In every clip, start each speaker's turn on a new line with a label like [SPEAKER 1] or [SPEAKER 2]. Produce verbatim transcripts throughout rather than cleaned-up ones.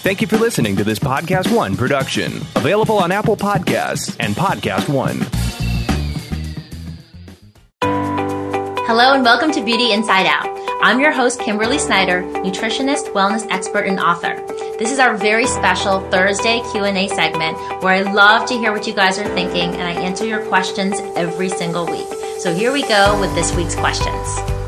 [SPEAKER 1] Thank you for listening to this Podcast One production, available on Apple Podcasts and Podcast One.
[SPEAKER 2] Hello and welcome to Beauty Inside Out. I'm your host, Kimberly Snyder, nutritionist, wellness expert, and author. This is our very special Thursday Q and A segment where I love to hear what you guys are thinking and I answer your questions every single week. So here we go with this week's questions.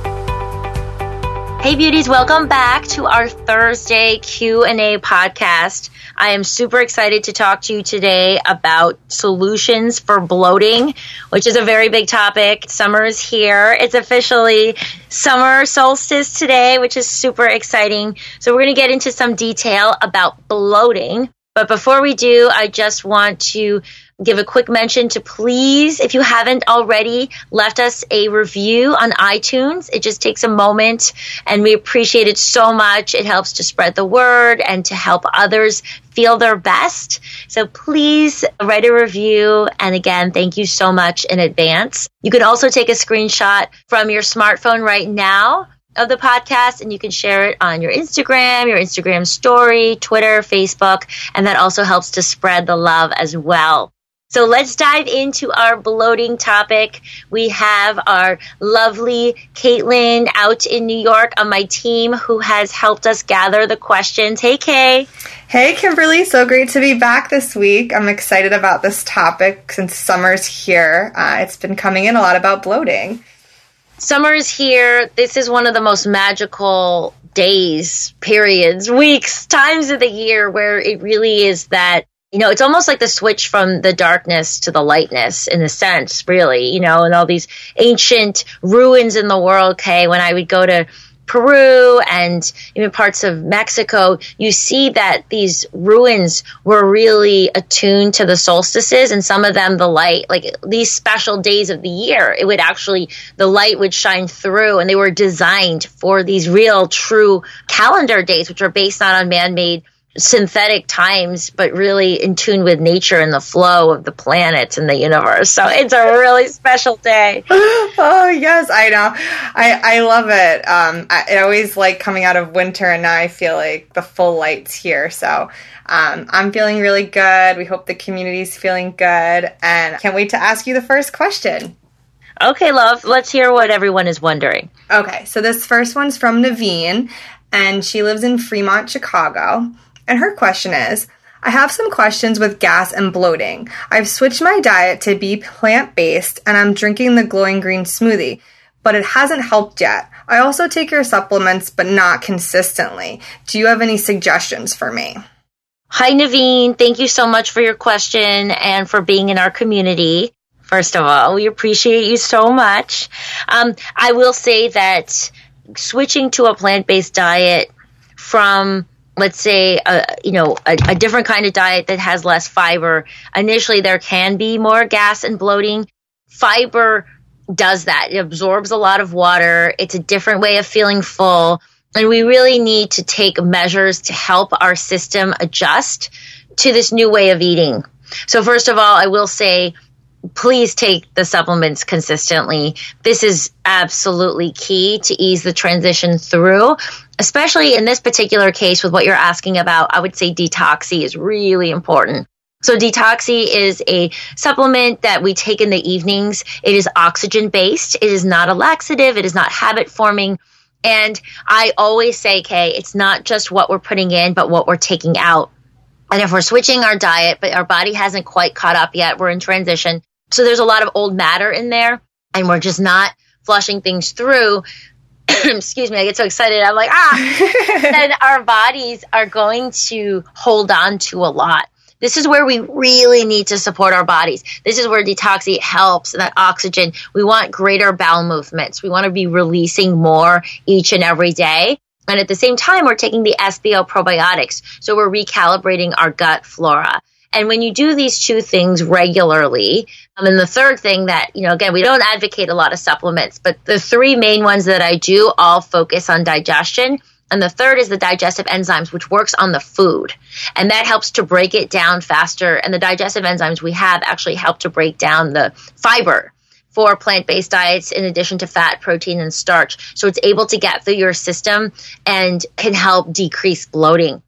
[SPEAKER 2] Hey beauties, welcome back to our Thursday Q and A podcast. I am super excited to talk to you today about solutions for bloating, which is a very big topic. Summer is here. It's officially summer solstice today, which is super exciting. So we're going to get into some detail about bloating. But before we do, I just want to give a quick mention to please, if you haven't already, left us a review on iTunes. It just takes a moment, and we appreciate it so much. It helps to spread the word and to help others feel their best. So please write a review. And again, thank you so much in advance. You can also take a screenshot from your smartphone right now of the podcast, and you can share it on your Instagram, your Instagram story, Twitter, Facebook, and that also helps to spread the love as well. So let's dive into our bloating topic. We have our lovely Caitlin out in New York on my team who has helped us gather the questions. Hey, Kay.
[SPEAKER 3] Hey, Kimberly. So great to be back this week. I'm excited about this topic since summer's here. Uh, it's been coming in a lot about bloating.
[SPEAKER 2] Summer is here. This is one of the most magical days, periods, weeks, times of the year where it really is that, you know, it's almost like the switch from the darkness to the lightness in a sense, really, you know, and all these ancient ruins in the world, okay, when I would go to Peru and even parts of Mexico, you see that these ruins were really attuned to the solstices, and some of them the light, like these special days of the year, it would actually, the light would shine through, and they were designed for these real, true calendar days, which are based not on man-made synthetic times, but really in tune with nature and the flow of the planets and the universe. So it's a really special day.
[SPEAKER 3] Oh, yes, I know. I, I love it. Um, I, I always like coming out of winter, and now I feel like the full light's here. So um, I'm feeling really good. We hope the community's feeling good, and can't wait to ask you the first question.
[SPEAKER 2] Okay, love. Let's hear what everyone is wondering.
[SPEAKER 3] Okay, so this first one's from Naveen, and she lives in Fremont, Chicago. And her question is, I have some questions with gas and bloating. I've switched my diet to be plant-based, and I'm drinking the Glowing Green smoothie, but it hasn't helped yet. I also take your supplements, but not consistently. Do you have any suggestions for me?
[SPEAKER 2] Hi, Naveen. Thank you so much for your question and for being in our community. First of all, we appreciate you so much. Um, I will say that switching to a plant-based diet from, let's say, a, you know, a, a different kind of diet that has less fiber, initially there can be more gas and bloating. Fiber does that. It absorbs a lot of water. It's a different way of feeling full. And we really need to take measures to help our system adjust to this new way of eating. So first of all, I will say, please take the supplements consistently. This is absolutely key to ease the transition through, especially in this particular case with what you're asking about. I would say Detoxy is really important. So Detoxy is a supplement that we take in the evenings. It is oxygen-based. It is not a laxative. It is not habit-forming. And I always say, Kay, it's not just what we're putting in, but what we're taking out. And if we're switching our diet, but our body hasn't quite caught up yet, we're in transition. So there's a lot of old matter in there, and we're just not flushing things through. Excuse me, I get so excited. I'm like, ah, then our bodies are going to hold on to a lot. This is where we really need to support our bodies. This is where Detoxy helps, that oxygen. We want greater bowel movements. We want to be releasing more each and every day. And at the same time, we're taking the S B O probiotics. So we're recalibrating our gut flora. And when you do these two things regularly, um, and the third thing that, you know, again, we don't advocate a lot of supplements, but the three main ones that I do all focus on digestion. And the third is the digestive enzymes, which works on the food. And that helps to break it down faster. And the digestive enzymes we have actually help to break down the fiber for plant-based diets in addition to fat, protein, and starch. So it's able to get through your system and can help decrease bloating.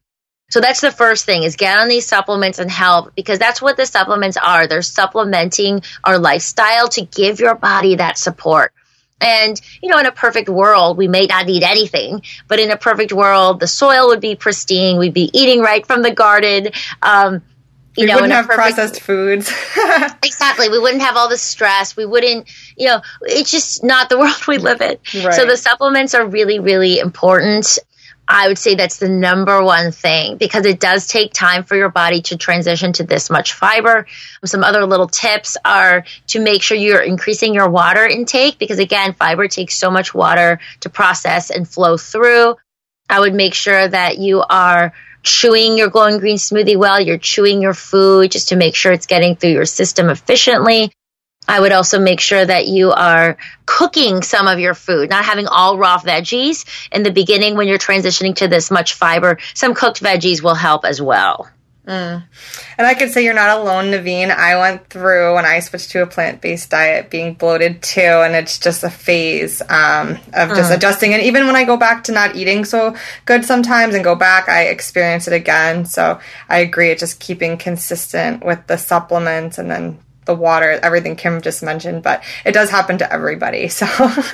[SPEAKER 2] So that's the first thing, is get on these supplements and help, because that's what the supplements are. They're supplementing our lifestyle to give your body that support. And, you know, in a perfect world, we may not need anything, but in a perfect world, the soil would be pristine. We'd be eating right from the garden. Um, you
[SPEAKER 3] we
[SPEAKER 2] know,
[SPEAKER 3] wouldn't
[SPEAKER 2] in a
[SPEAKER 3] have
[SPEAKER 2] perfect,
[SPEAKER 3] processed foods.
[SPEAKER 2] Exactly. We wouldn't have all the stress. We wouldn't, you know, it's just not the world we live in.
[SPEAKER 3] Right.
[SPEAKER 2] So the supplements are really, really important. I would say that's the number one thing, because it does take time for your body to transition to this much fiber. Some other little tips are to make sure you're increasing your water intake, because again, fiber takes so much water to process and flow through. I would make sure that you are chewing your Glowing Green smoothie well. You're chewing your food just to make sure it's getting through your system efficiently. I would also make sure that you are cooking some of your food, not having all raw veggies. In the beginning, when you're transitioning to this much fiber, some cooked veggies will help as well.
[SPEAKER 3] Mm. And I could say you're not alone, Naveen. I went through, when I switched to a plant-based diet, being bloated too, and it's just a phase um, of just mm. adjusting. And even when I go back to not eating so good sometimes and go back, I experience it again. So I agree, it's just keeping consistent with the supplements and then the water, everything Kim just mentioned, but it does happen to everybody. So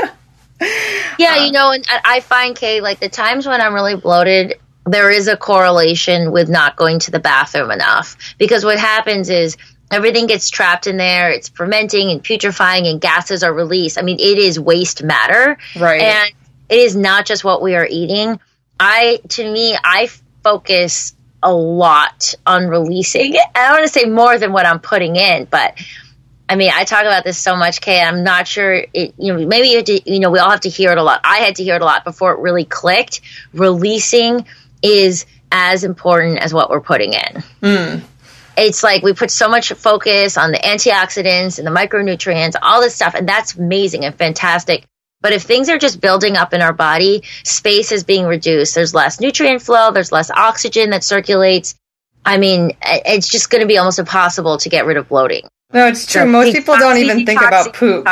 [SPEAKER 2] yeah, you know, and I find, Kay, like the times when I'm really bloated, there is a correlation with not going to the bathroom enough, because what happens is everything gets trapped in there. It's fermenting and putrefying, and gases are released. I mean, it is waste matter.
[SPEAKER 3] Right.
[SPEAKER 2] And it is not just what we are eating. I, to me, I focus a lot on releasing. I don't want to say more than what I'm putting in, but I mean, I talk about this so much, Kay. I'm not sure it, you know, maybe you, have to, you know, we all have to hear it a lot. I had to hear it a lot before it really clicked. Releasing is as important as what we're putting in. Mm. It's like we put so much focus on the antioxidants and the micronutrients, all this stuff, and that's amazing and fantastic. But if things are just building up in our body, space is being reduced. There's less nutrient flow. There's less oxygen that circulates. I mean, it's just going to be almost impossible to get rid of bloating.
[SPEAKER 3] No, it's true.
[SPEAKER 2] So
[SPEAKER 3] Most people don't even
[SPEAKER 2] detoxy,
[SPEAKER 3] think about poop.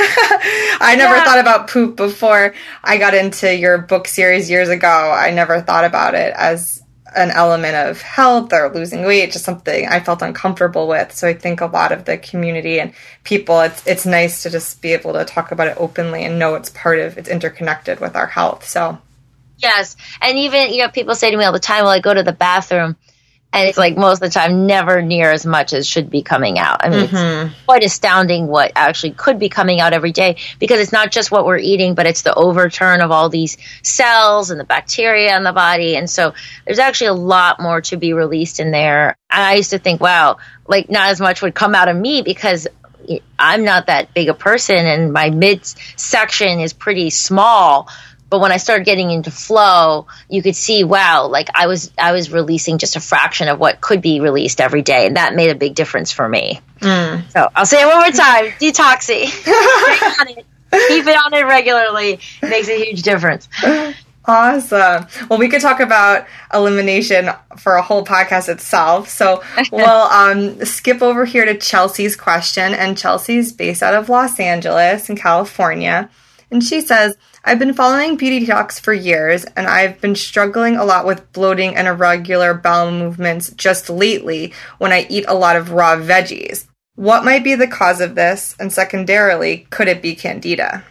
[SPEAKER 3] I never yeah. thought about poop before I got into your book series years ago. I never thought about it as an element of health or losing weight, just something I felt uncomfortable with. So I think a lot of the community and people, it's it's nice to just be able to talk about it openly and know it's part of, it's interconnected with our health. So
[SPEAKER 2] yes. And even, you know, people say to me all the time, well, I go to the bathroom, and it's like most of the time never near as much as should be coming out. I mean, mm-hmm. it's quite astounding what actually could be coming out every day, because it's not just what we're eating, but it's the overturn of all these cells and the bacteria in the body. And so there's actually a lot more to be released in there. And I used to think, wow, like not as much would come out of me because I'm not that big a person and my midsection is pretty small. But when I started getting into flow, you could see, wow, like I was I was releasing just a fraction of what could be released every day. And that made a big difference for me. Mm. So I'll say it one more time. Detoxy. Stay on it. Keep it on it regularly. It makes a huge difference.
[SPEAKER 3] Awesome. Well, we could talk about elimination for a whole podcast itself. So we'll um, skip over here to Chelsea's question. And Chelsea's based out of Los Angeles in California. And she says, I've been following Beauty Talks for years, and I've been struggling a lot with bloating and irregular bowel movements just lately when I eat a lot of raw veggies. What might be the cause of this? And secondarily, could it be candida?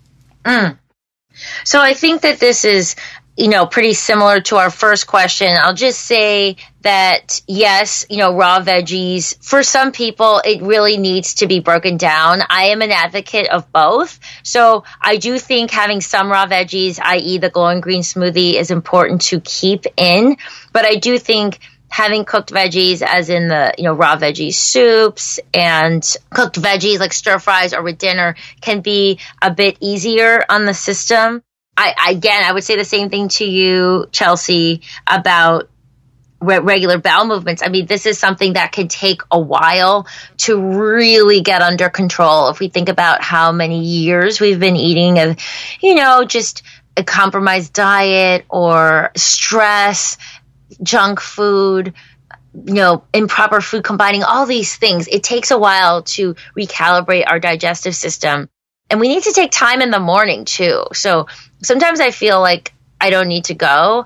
[SPEAKER 2] Mm. So I think that this is, you know, pretty similar to our first question. I'll just say that, yes, you know, raw veggies, for some people, it really needs to be broken down. I am an advocate of both. So I do think having some raw veggies, that is the Glowing Green smoothie, is important to keep in. But I do think having cooked veggies, as in the, you know, raw veggie soups and cooked veggies like stir fries or with dinner, can be a bit easier on the system. I, again, I would say the same thing to you, Chelsea, about re- regular bowel movements. I mean, this is something that can take a while to really get under control. If we think about how many years we've been eating a, you know, just a compromised diet or stress, junk food, you know, improper food combining, all these things, it takes a while to recalibrate our digestive system. And we need to take time in the morning too. So sometimes I feel like I don't need to go.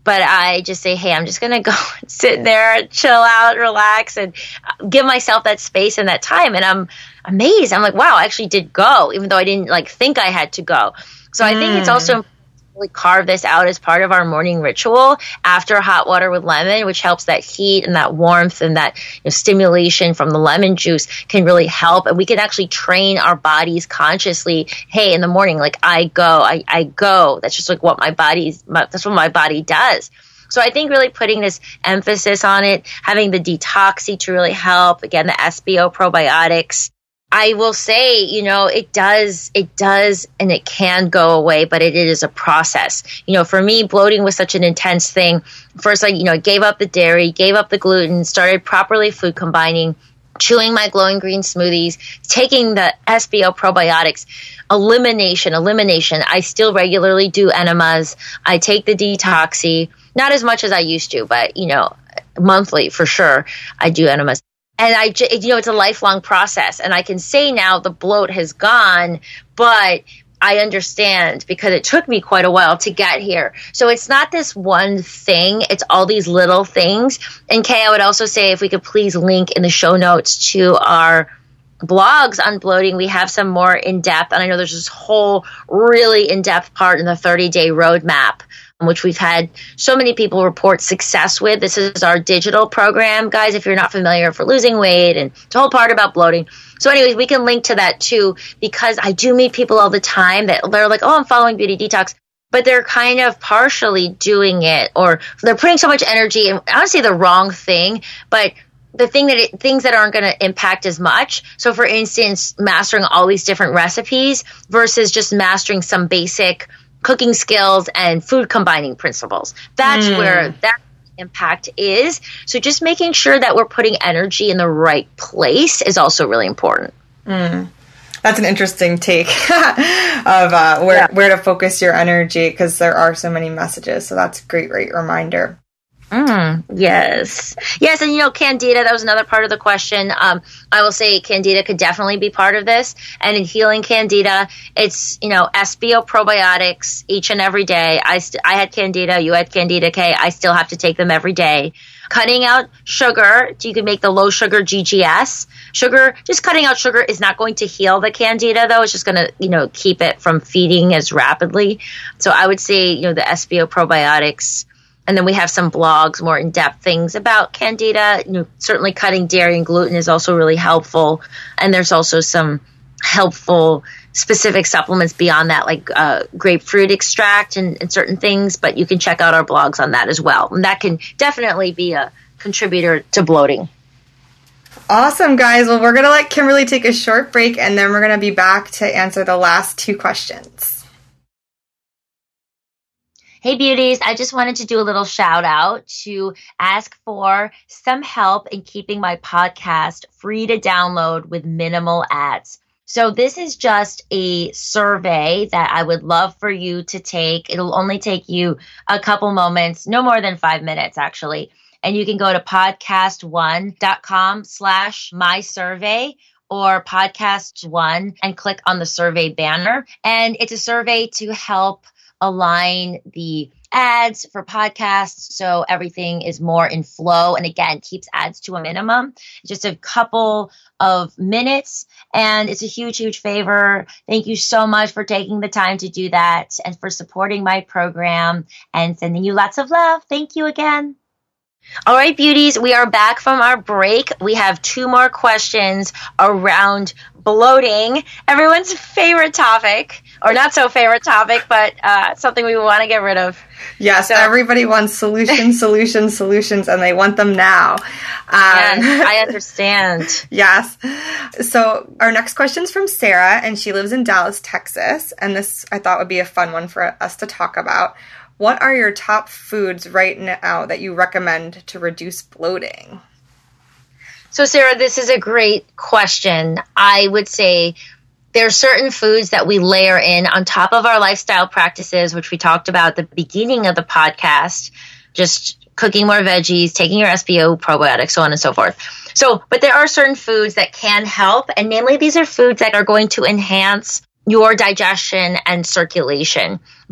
[SPEAKER 2] But I just say, hey, I'm just going to go sit there, chill out, relax, and give myself that space and that time. And I'm amazed. I'm like, wow, I actually did go, even though I didn't like think I had to go. So I mm. think it's also important to really carve this out as part of our morning ritual after hot water with lemon, which helps that heat and that warmth and that you know, stimulation from the lemon juice can really help. And we can actually train our bodies consciously. Hey, in the morning, like I go, I, I go. That's just like what my body's, my, that's what my body does. So I think really putting this emphasis on it, having the detoxy to really help, again, the S B O probiotics. I will say, you know, it does, it does, and it can go away, but it, it is a process. You know, for me, bloating was such an intense thing. First, I, you know, gave up the dairy, gave up the gluten, started properly food combining, chewing my glowing green smoothies, taking the S B O probiotics, elimination, elimination. I still regularly do enemas. I take the detoxy, not as much as I used to, but, you know, monthly for sure, I do enemas. And I, you know, it's a lifelong process. And I can say now the bloat has gone, but I understand because it took me quite a while to get here. So it's not this one thing. It's all these little things. And Kay, I would also say if we could please link in the show notes to our blogs on bloating. We have some more in-depth. And I know there's this whole really in-depth part in the thirty-day roadmap, which we've had so many people report success with. This is our digital program, guys, if you're not familiar, for losing weight, and it's a whole part about bloating. So anyways, we can link to that too, because I do meet people all the time that they're like, oh, I'm following Beauty Detox, but they're kind of partially doing it, or they're putting so much energy, and I don't say the wrong thing, but the thing that it, things that aren't going to impact as much. So for instance, mastering all these different recipes versus just mastering some basic cooking skills and food combining principles. That's mm. where that impact is. So just making sure that we're putting energy in the right place is also really important.
[SPEAKER 3] Mm. That's an interesting take of uh, where, yeah. where to focus your energy, because there are so many messages. So that's a great, great reminder.
[SPEAKER 2] Mm, yes. Yes. And, you know, Candida, that was another part of the question. Um, I will say Candida could definitely be part of this. And in healing Candida, it's, you know, S B O probiotics each and every day. I, st- I had Candida, you had Candida, Kay. I still have to take them every day. Cutting out sugar, so you can make the low sugar G G S. Sugar, just cutting out sugar is not going to heal the Candida, though. It's just going to, you know, keep it from feeding as rapidly. So I would say, you know, the S B O probiotics. And then we have some blogs, more in-depth things about Candida. You know, certainly cutting dairy and gluten is also really helpful. And there's also some helpful specific supplements beyond that, like uh, grapefruit extract and, and certain things. But you can check out our blogs on that as well. And that can definitely be a contributor to bloating.
[SPEAKER 3] Awesome, guys. Well, we're going to let Kimberly take a short break, and then we're going to be back to answer the last two questions.
[SPEAKER 2] Hey beauties, I just wanted to do a little shout out to ask for some help in keeping my podcast free to download with minimal ads. So this is just a survey that I would love for you to take. It'll only take you a couple moments, no more than five minutes actually. And you can go to podcast one dot com slash my survey or podcast one and click on the survey banner. And it's a survey to help align the ads for podcasts so everything is more in flow, and again keeps ads to a minimum. Just a couple of minutes, and it's a huge huge favor. Thank you so much for taking the time to do that and for supporting my program, and sending you lots of love. Thank you again. All right, beauties, we are back from our break. We have two more questions around bloating, everyone's favorite topic, or not so favorite topic, but uh, something we want to get rid of.
[SPEAKER 3] Yes, so, everybody wants solutions, solutions, solutions, and they want them now. Um,
[SPEAKER 2] yes, I understand.
[SPEAKER 3] Yes. So our next question is from Sarah, and she lives in Dallas, Texas, and this I thought would be a fun one for us to talk about. What are your top foods right now that you recommend to reduce bloating?
[SPEAKER 2] So, Sarah, this is a great question. I would say there are certain foods that we layer in on top of our lifestyle practices, which we talked about at the beginning of the podcast, just cooking more veggies, taking your S B O probiotics, so on and so forth. So, but there are certain foods that can help, and namely these are foods that are going to enhance your digestion and circulation.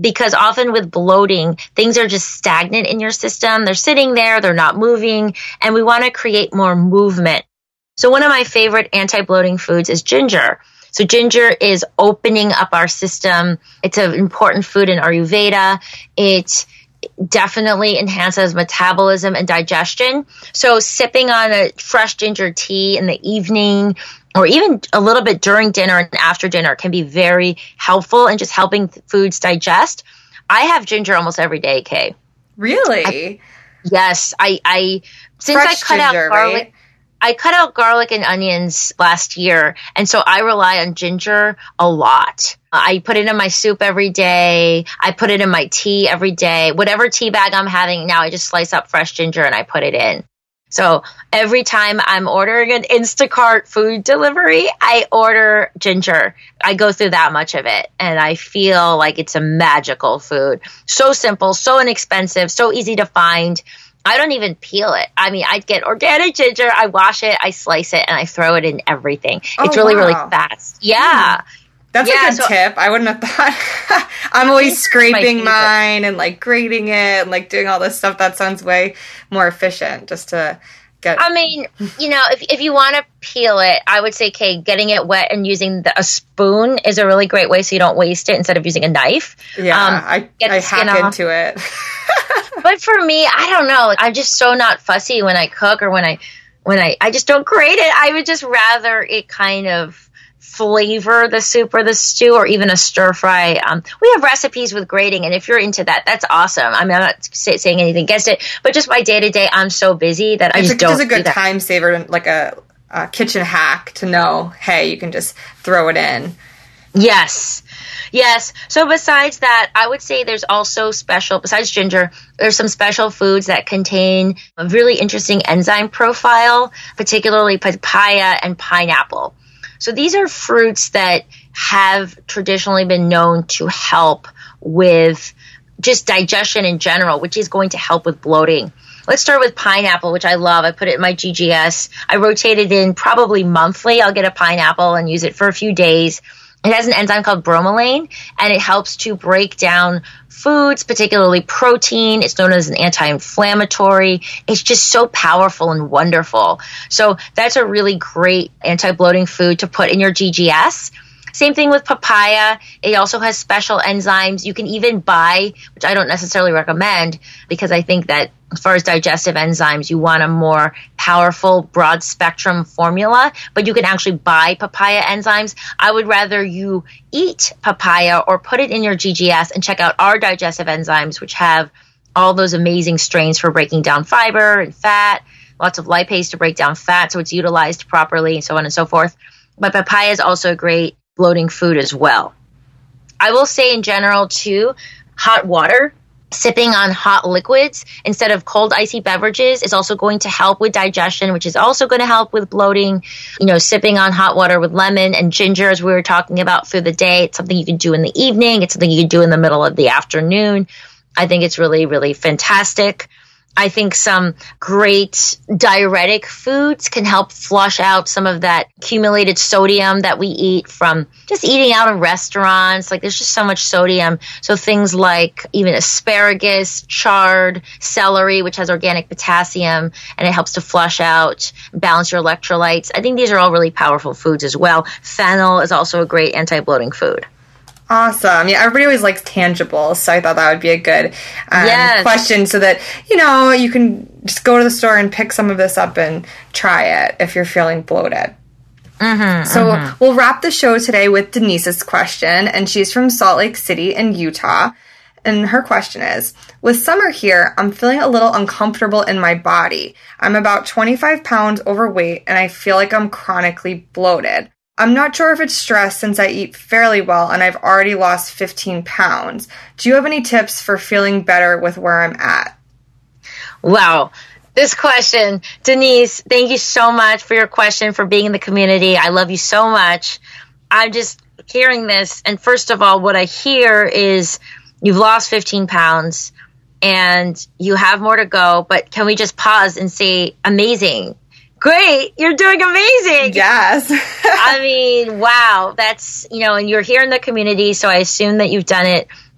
[SPEAKER 2] because often with bloating, things are just stagnant in your system. They're sitting there, they're not moving, and we want to create more movement. So one of my favorite anti-bloating foods is ginger. So ginger is opening up our system. It's an important food in Ayurveda. It definitely enhances metabolism and digestion. So sipping on a fresh ginger tea in the evening, or even a little bit during dinner and after dinner, can be very helpful in just helping foods digest. I have ginger almost every day, Kay.
[SPEAKER 3] Really?
[SPEAKER 2] I, yes. I, I since
[SPEAKER 3] Fresh
[SPEAKER 2] I cut
[SPEAKER 3] ginger,
[SPEAKER 2] out garlic,
[SPEAKER 3] right?
[SPEAKER 2] I cut out garlic and onions last year, and so I rely on ginger a lot. I put it in my soup every day. I put it in my tea every day. Whatever tea bag I'm having now, I just slice up fresh ginger and I put it in. So every time I'm ordering an Instacart food delivery, I order ginger. I go through that much of it, and I feel like it's a magical food. So simple, so inexpensive, so easy to find. I don't even peel it. I mean, I get organic ginger, I wash it, I slice it, and I throw it in everything.
[SPEAKER 3] Oh,
[SPEAKER 2] it's really,
[SPEAKER 3] wow.
[SPEAKER 2] really fast. Yeah.
[SPEAKER 3] Mm. That's
[SPEAKER 2] yeah,
[SPEAKER 3] a good
[SPEAKER 2] so,
[SPEAKER 3] tip. I wouldn't have thought. I'm always scraping
[SPEAKER 2] my
[SPEAKER 3] mine and like grating it and like doing all this stuff. That sounds way more efficient just to get.
[SPEAKER 2] I mean, you know, if if you want to peel it, I would say, okay, getting it wet and using the, a spoon is a really great way so you don't waste it instead of using a knife.
[SPEAKER 3] Yeah,
[SPEAKER 2] um,
[SPEAKER 3] I,
[SPEAKER 2] get
[SPEAKER 3] I
[SPEAKER 2] the skin
[SPEAKER 3] hack
[SPEAKER 2] off.
[SPEAKER 3] into it.
[SPEAKER 2] But for me, I don't know. I'm just so not fussy when I cook or when I, when I, I just don't grate it. I would just rather it kind of flavor the soup or the stew or even a stir fry. Um, we have recipes with grating, and if you're into that, that's awesome. I mean, I'm not say, saying anything against it, but just my day to day, I'm so busy that I
[SPEAKER 3] it's
[SPEAKER 2] just
[SPEAKER 3] a,
[SPEAKER 2] don't.
[SPEAKER 3] It's a good
[SPEAKER 2] do
[SPEAKER 3] time saver, like a, a kitchen hack to know, hey, you can just throw it in.
[SPEAKER 2] Yes. Yes. So besides that, I would say there's also special, besides ginger, there's some special foods that contain a really interesting enzyme profile, particularly papaya and pineapple. So these are fruits that have traditionally been known to help with just digestion in general, which is going to help with bloating. Let's start with pineapple, which I love. I put it in my G G S. I rotate it in probably monthly. I'll get a pineapple and use it for a few days. It has an enzyme called bromelain, and it helps to break down foods, particularly protein. It's known as an anti-inflammatory. It's just so powerful and wonderful. So that's a really great anti-bloating food to put in your G G S. Same thing with papaya. It also has special enzymes. You can even buy, which I don't necessarily recommend, because I think that as far as digestive enzymes, you want a more powerful, broad spectrum formula, but you can actually buy papaya enzymes. I would rather you eat papaya or put it in your G G S and check out our digestive enzymes, which have all those amazing strains for breaking down fiber and fat, lots of lipase to break down fat so it's utilized properly, and so on and so forth. But papaya is also a great bloating food as well. I will say in general, too, hot water, sipping on hot liquids instead of cold icy beverages is also going to help with digestion, which is also going to help with bloating. You know, sipping on hot water with lemon and ginger, as we were talking about through the day. It's something you can do in the evening. It's something you can do in the middle of the afternoon. I think it's really, really fantastic. I think some great diuretic foods can help flush out some of that accumulated sodium that we eat from just eating out in restaurants. Like, there's just so much sodium. So things like even asparagus, chard, celery, which has organic potassium, and it helps to flush out, balance your electrolytes. I think these are all really powerful foods as well. Fennel is also a great anti-bloating food.
[SPEAKER 3] Awesome. Yeah, everybody always likes tangibles, so I thought that would be a good um,
[SPEAKER 2] yes.
[SPEAKER 3] question so that, you know, you can just go to the store and pick some of this up and try it if you're feeling bloated.
[SPEAKER 2] Mm-hmm,
[SPEAKER 3] so
[SPEAKER 2] mm-hmm.
[SPEAKER 3] we'll wrap the show today with Denise's question, and she's from Salt Lake City in Utah. And her question is, with summer here, I'm feeling a little uncomfortable in my body. I'm about twenty-five pounds overweight, and I feel like I'm chronically bloated. I'm not sure if it's stress since I eat fairly well and I've already lost fifteen pounds. Do you have any tips for feeling better with where I'm at?
[SPEAKER 2] Wow. This question, Denise, thank you so much for your question, for being in the community. I love you so much. I'm just hearing this. And first of all, what I hear is you've lost fifteen pounds and you have more to go. But can we just pause and say, amazing. Great. You're doing amazing.
[SPEAKER 3] Yes.
[SPEAKER 2] I mean, wow. That's, you know, and you're here in the community, so I assume that you've done it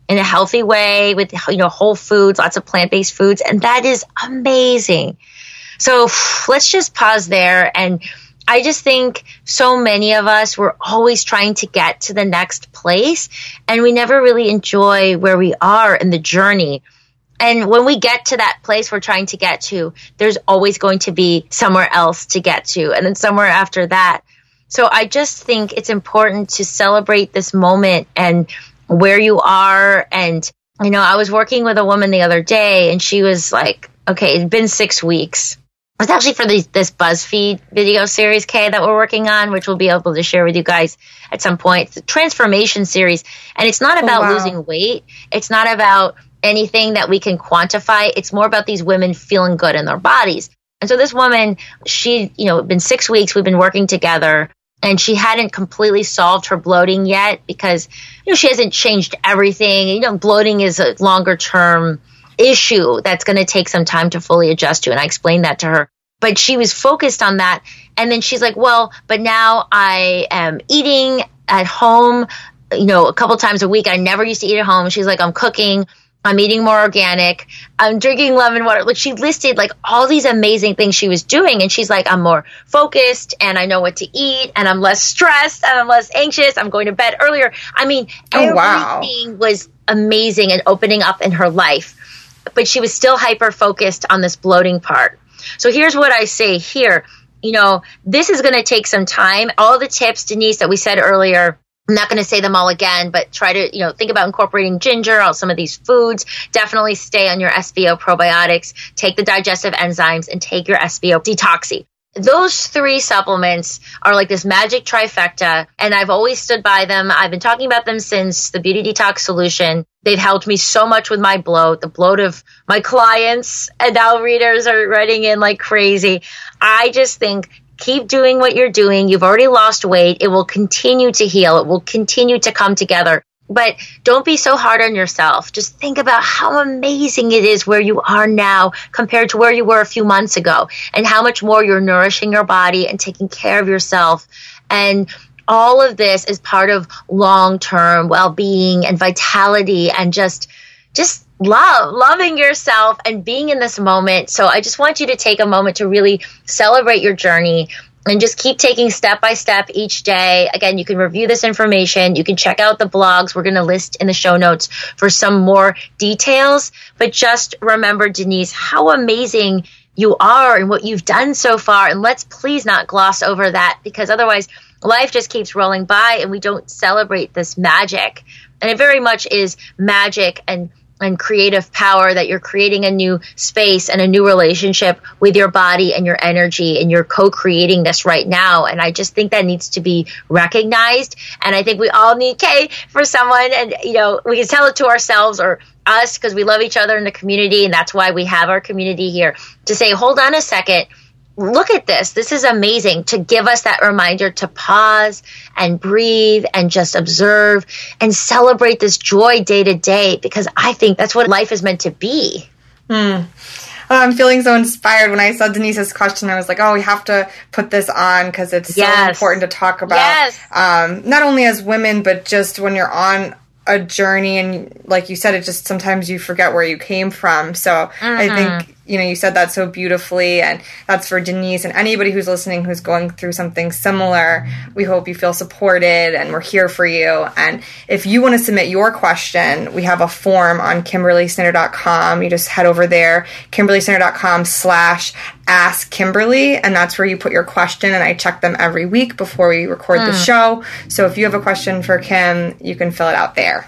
[SPEAKER 2] in a healthy way with, you know, whole foods, lots of plant-based foods. And that is amazing. So let's just pause there. And I just think so many of us, we're always trying to get to the next place, and we never really enjoy where we are in the journey. And when we get to that place we're trying to get to, there's always going to be somewhere else to get to, and then somewhere after that. So I just think it's important to celebrate this moment and where you are. And, you know, I was working with a woman the other day, and she was like, okay, it's been six weeks. It's actually for these, this BuzzFeed video series, Kay, that we're working on, which we'll be able to share with you guys at some point. It's a transformation series, and it's not about oh, wow. losing weight. It's not about anything that we can quantify. It's more about these women feeling good in their bodies. And so this woman, she, you know, it's been six weeks, we've been working together, and she hadn't completely solved her bloating yet because, you know, she hasn't changed everything. You know, bloating is a longer term issue that's going to take some time to fully adjust to. And I explained that to her. But she was focused on that. And then she's like, well, but now I am eating at home, you know, a couple times a week. I never used to eat at home. She's like, I'm cooking. I'm eating more organic. I'm drinking lemon water. Like, she listed like all these amazing things she was doing. And she's like, I'm more focused and I know what to eat and I'm less stressed and I'm less anxious. I'm going to bed earlier. I mean,
[SPEAKER 3] oh, wow.
[SPEAKER 2] everything was amazing and opening up in her life. But she was still hyper focused on this bloating part. So here's what I say here. You know, this is going to take some time. All the tips, Denise, that we said earlier, I'm not going to say them all again, but try to, you know, think about incorporating ginger, all some of these foods. Definitely stay on your S B O probiotics, take the digestive enzymes, and take your S B O detoxy. Those three supplements are like this magic trifecta, and I've always stood by them. I've been talking about them since the Beauty Detox Solution. They've helped me so much with my bloat, the bloat of my clients, and now readers are writing in like crazy. I just think keep doing what you're doing. You've already lost weight. It will continue to heal. It will continue to come together. But don't be so hard on yourself. Just think about how amazing it is where you are now compared to where you were a few months ago, and how much more you're nourishing your body and taking care of yourself. And all of this is part of long-term well-being and vitality and just, just love, loving yourself and being in this moment. So I just want you to take a moment to really celebrate your journey and just keep taking step by step each day. Again, you can review this information. You can check out the blogs we're going to list in the show notes for some more details. But just remember, Denise, how amazing you are and what you've done so far. And let's please not gloss over that, because otherwise life just keeps rolling by and we don't celebrate this magic. And it very much is magic and and creative power that you're creating a new space and a new relationship with your body and your energy, and you're co-creating this right now. And I just think that needs to be recognized. And I think we all need, Kay, for someone, and, you know, we can tell it to ourselves or us because we love each other in the community. And that's why we have our community here, to say, hold on a second. Look at this. This is amazing, to give us that reminder to pause and breathe and just observe and celebrate this joy day to day, because I think that's what life is meant to be.
[SPEAKER 3] Hmm. Oh, I'm feeling so inspired. When I saw Denise's question, I was like, oh, we have to put this on because it's so
[SPEAKER 2] yes. important
[SPEAKER 3] to talk about.
[SPEAKER 2] Yes.
[SPEAKER 3] Um, not only as women, but just when you're on a journey, and like you said, it just sometimes you forget where you came from. So mm-hmm. I think, you know, you said that so beautifully, and that's for Denise and anybody who's listening who's going through something similar. We hope you feel supported, and we're here for you. And if you want to submit your question, we have a form on kimberly center dot com. You just head over there, kimberly center dot com slash ask Kimberly, and that's where you put your question, and I check them every week before we record mm. the show. So if you have a question for Kim, you can fill it out there.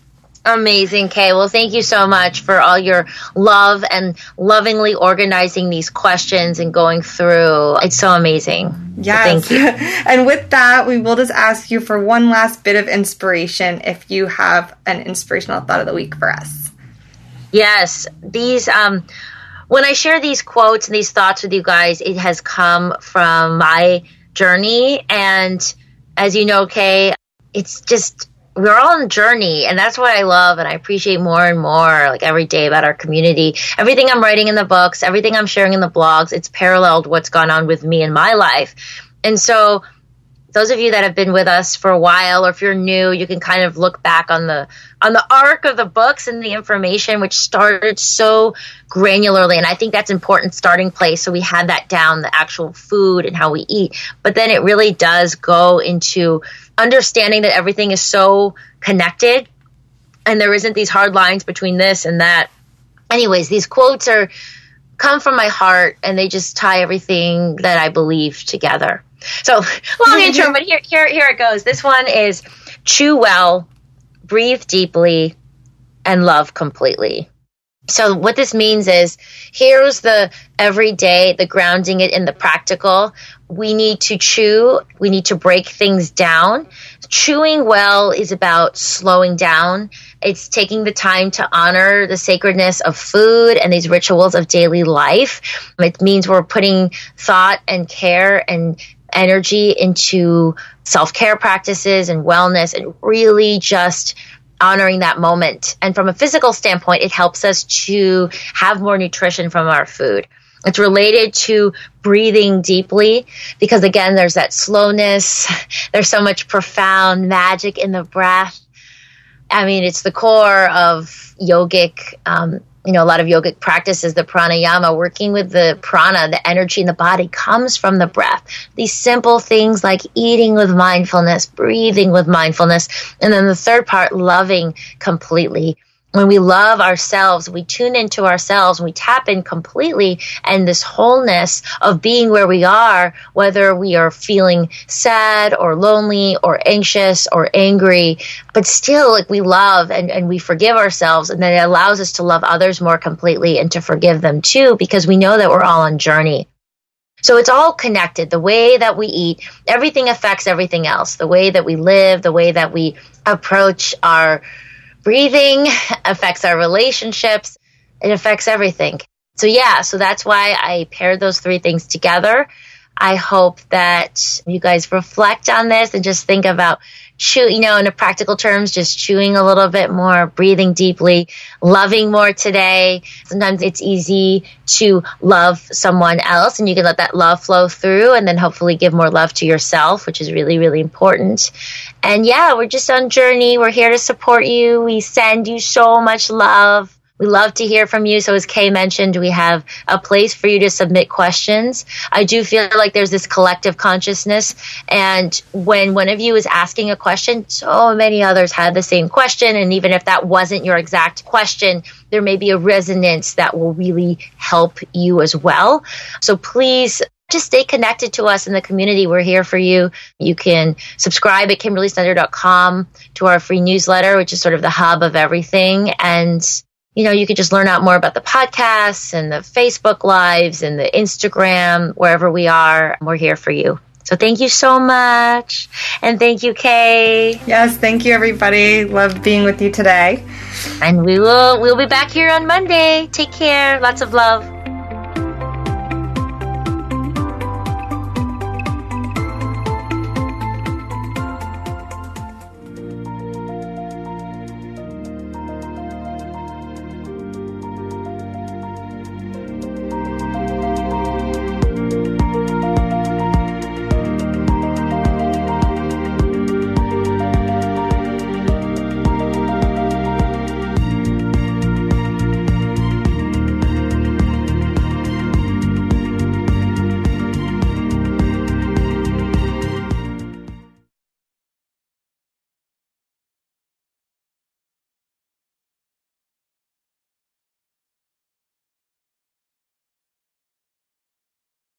[SPEAKER 2] Amazing, Kay. Well, thank you so much for all your love and lovingly organizing these questions and going through. It's so amazing.
[SPEAKER 3] Yes.
[SPEAKER 2] So thank you.
[SPEAKER 3] And with that, we will just ask you for one last bit of inspiration, if you have an inspirational thought of the week for us.
[SPEAKER 2] Yes. These, um, when I share these quotes and these thoughts with you guys, it has come from my journey. And as you know, Kay, it's just, we're all on a journey, and that's what I love and I appreciate more and more, like every day, about our community. Everything I'm writing in the books, everything I'm sharing in the blogs, it's paralleled what's gone on with me in my life. And so those of you that have been with us for a while, or if you're new, you can kind of look back on the on the arc of the books and the information, which started so granularly. And I think that's an important starting place. So we had that down, the actual food and how we eat. But then it really does go into understanding that everything is so connected and there isn't these hard lines between this and that. Anyways, these quotes are come from my heart, and they just tie everything that I believe together. So, long intro, but here, here, here it goes. This one is chew well, breathe deeply, and love completely. So what this means is, here's the everyday, the grounding it in the practical. We need to chew. We need to break things down. Chewing well is about slowing down. It's taking the time to honor the sacredness of food and these rituals of daily life. It means we're putting thought and care and energy into self-care practices and wellness and really just honoring that moment. And from a physical standpoint, it helps us to have more nutrition from our food. It's related to breathing deeply because, again, there's that slowness. There's so much profound magic in the breath. I mean, it's the core of yogic, um, you know, a lot of yogic practices, the pranayama, working with the prana, the energy in the body comes from the breath. These simple things like eating with mindfulness, breathing with mindfulness. And then the third part, loving completely. When we love ourselves, we tune into ourselves, we tap in completely, and this wholeness of being where we are, whether we are feeling sad or lonely or anxious or angry, but still like we love and, and we forgive ourselves, and then it allows us to love others more completely and to forgive them too, because we know that we're all on journey. So it's all connected. The way that we eat, everything affects everything else. The way that we live, the way that we approach our breathing affects our relationships. It affects everything. So yeah, so that's why I paired those three things together. I hope that you guys reflect on this and just think about chew, you know, in a practical terms, just chewing a little bit more, breathing deeply, loving more today. Sometimes it's easy to love someone else, and you can let that love flow through and then hopefully give more love to yourself, which is really, really important. And yeah, we're just on journey. We're here to support you. We send you so much love. We love to hear from you. So as Kay mentioned, we have a place for you to submit questions. I do feel like there's this collective consciousness. And when one of you is asking a question, so many others had the same question. And even if that wasn't your exact question, there may be a resonance that will really help you as well. So please just stay connected to us in the community. We're here for you. You can subscribe at kimberly snyder dot com to our free newsletter, which is sort of the hub of everything. And you know, you could just learn out more about the podcasts and the Facebook Lives and the Instagram, wherever we are. We're here for you. So thank you so much. And thank you, Kay.
[SPEAKER 3] Yes, thank you, everybody. Love being with you today.
[SPEAKER 2] And we will, we'll be back here on Monday. Take care. Lots of love.